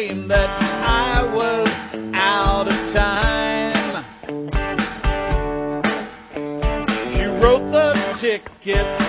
claimed that I was out of time. She wrote the ticket